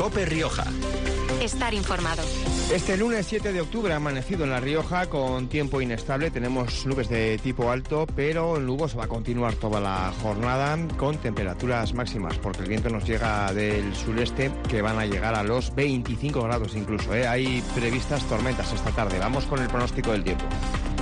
COPE Rioja. Estar informado. Este lunes 7 de octubre ha amanecido en La Rioja con tiempo inestable. Tenemos nubes de tipo alto, pero el nuboso va a continuar toda la jornada con temperaturas máximas, porque el viento nos llega del sureste que van a llegar a los 25 grados incluso. Hay previstas tormentas esta tarde. Vamos con el pronóstico del tiempo.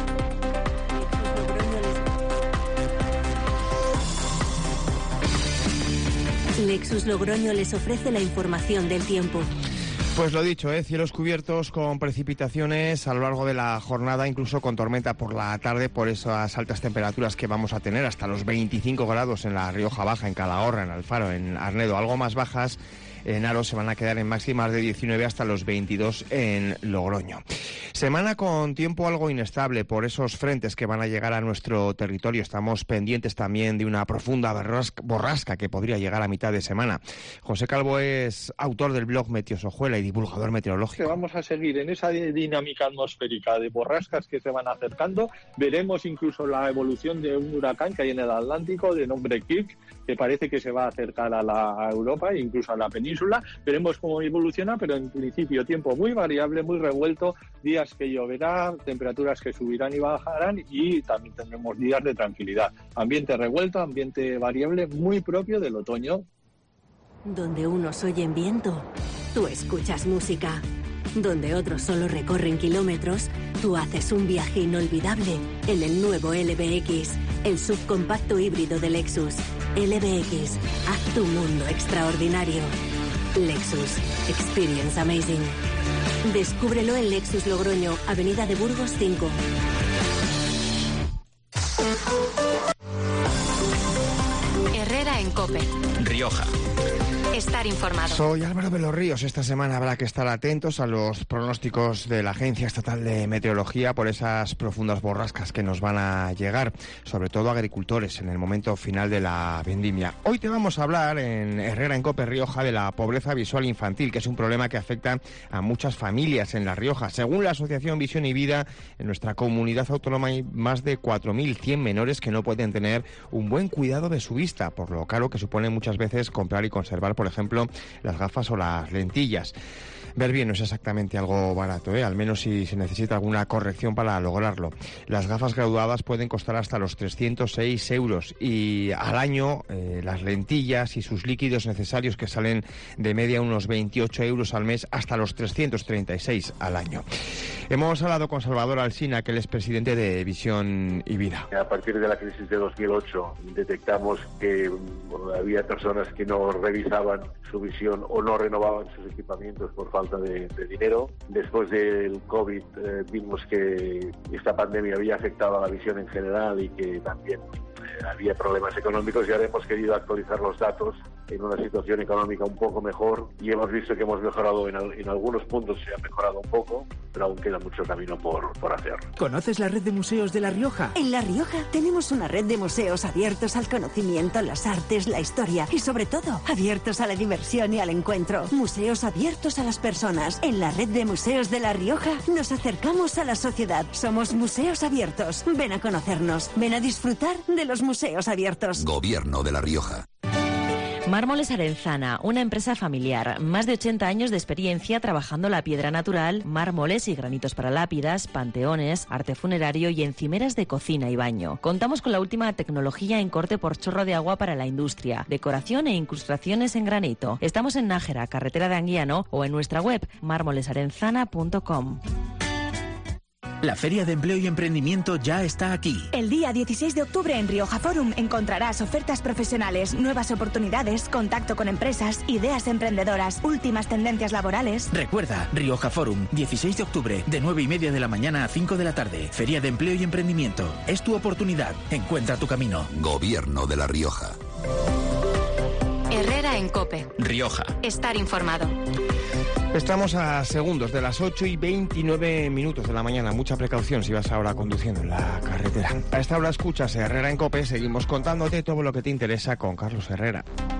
Lexus Logroño les ofrece la información del tiempo. Pues lo dicho, cielos cubiertos con precipitaciones a lo largo de la jornada, incluso con tormenta por la tarde, por esas altas temperaturas que vamos a tener, hasta los 25 grados en La Rioja Baja, en Calahorra, en Alfaro, en Arnedo, algo más bajas. En Aro se van a quedar en máximas de 19 hasta los 22 en Logroño. Semana con tiempo algo inestable por esos frentes que van a llegar a nuestro territorio. Estamos pendientes también de una profunda borrasca que podría llegar a mitad de semana. José Calvo es autor del blog Meteosojuela y divulgador meteorológico. Vamos a seguir en esa dinámica atmosférica de borrascas que se van acercando. Veremos incluso la evolución de un huracán que hay en el Atlántico de nombre Kirk, que parece que se va a acercar a Europa e incluso a la península. Veremos cómo evoluciona, pero en principio tiempo muy variable, muy revuelto, días que lloverá, temperaturas que subirán y bajarán, y también tendremos días de tranquilidad. Ambiente revuelto, ambiente variable, muy propio del otoño. Donde unos oyen viento, tú escuchas música. Donde otros solo recorren kilómetros, tú haces un viaje inolvidable en el nuevo LBX, el subcompacto híbrido de Lexus. LBX, haz tu mundo extraordinario. Lexus, experience amazing. Descúbrelo en Lexus Logroño, Avenida de Burgos 5. Herrera en COPE. Rioja. Estar informado. Soy Álvaro de los Ríos. Esta semana habrá que estar atentos a los pronósticos de la Agencia Estatal de Meteorología por esas profundas borrascas que nos van a llegar, sobre todo agricultores, en el momento final de la vendimia. Hoy te vamos a hablar en Herrera en COPE Rioja de la pobreza visual infantil, que es un problema que afecta a muchas familias en La Rioja. Según la Asociación Visión y Vida, en nuestra comunidad autónoma hay más de 4.100 menores que no pueden tener un buen cuidado de su vista, por lo caro que supone muchas veces comprar y conservar, por ejemplo, las gafas o las lentillas. Ver bien no es exactamente algo barato, al menos si se necesita alguna corrección para lograrlo. Las gafas graduadas pueden costar hasta los 306 euros y al año las lentillas y sus líquidos necesarios, que salen de media unos 28 euros al mes, hasta los 336 al año. Hemos hablado con Salvador Alsina, que él es presidente de Visión y Vida. A partir de la crisis de 2008 detectamos que había personas que no revisaban su visión o no renovaban sus equipamientos por falta de dinero. Después del COVID vimos que esta pandemia había afectado a la visión en general y que también había problemas económicos, y ahora hemos querido actualizar los datos en una situación económica un poco mejor, y hemos visto que hemos mejorado en algunos puntos, se ha mejorado un poco, pero aún queda mucho camino por hacer. ¿Conoces la red de museos de La Rioja? En La Rioja tenemos una red de museos abiertos al conocimiento, las artes, la historia y, sobre todo, abiertos a la diversión y al encuentro. Museos abiertos a las personas. En la red de museos de La Rioja nos acercamos a la sociedad. Somos museos abiertos. Ven a conocernos. Ven a disfrutar de los museos abiertos. Gobierno de La Rioja. Mármoles Arenzana, una empresa familiar, más de 80 años de experiencia trabajando la piedra natural, mármoles y granitos para lápidas, panteones, arte funerario y encimeras de cocina y baño. Contamos con la última tecnología en corte por chorro de agua para la industria, decoración e incrustaciones en granito. Estamos en Nájera, carretera de Anguiano, o en nuestra web mármolesarenzana.com. La Feria de Empleo y Emprendimiento ya está aquí. El día 16 de octubre en Rioja Forum encontrarás ofertas profesionales, nuevas oportunidades, contacto con empresas, ideas emprendedoras, últimas tendencias laborales. Recuerda, Rioja Forum, 16 de octubre, de 9:30 de la mañana a 5 de la tarde. Feria de Empleo y Emprendimiento. Es tu oportunidad. Encuentra tu camino. Gobierno de La Rioja. Herrera en COPE. Rioja. Estar informado. Estamos a segundos de las 8:29 de la mañana. Mucha precaución si vas ahora conduciendo en la carretera. A esta hora escuchas Herrera en COPE. Seguimos contándote todo lo que te interesa con Carlos Herrera.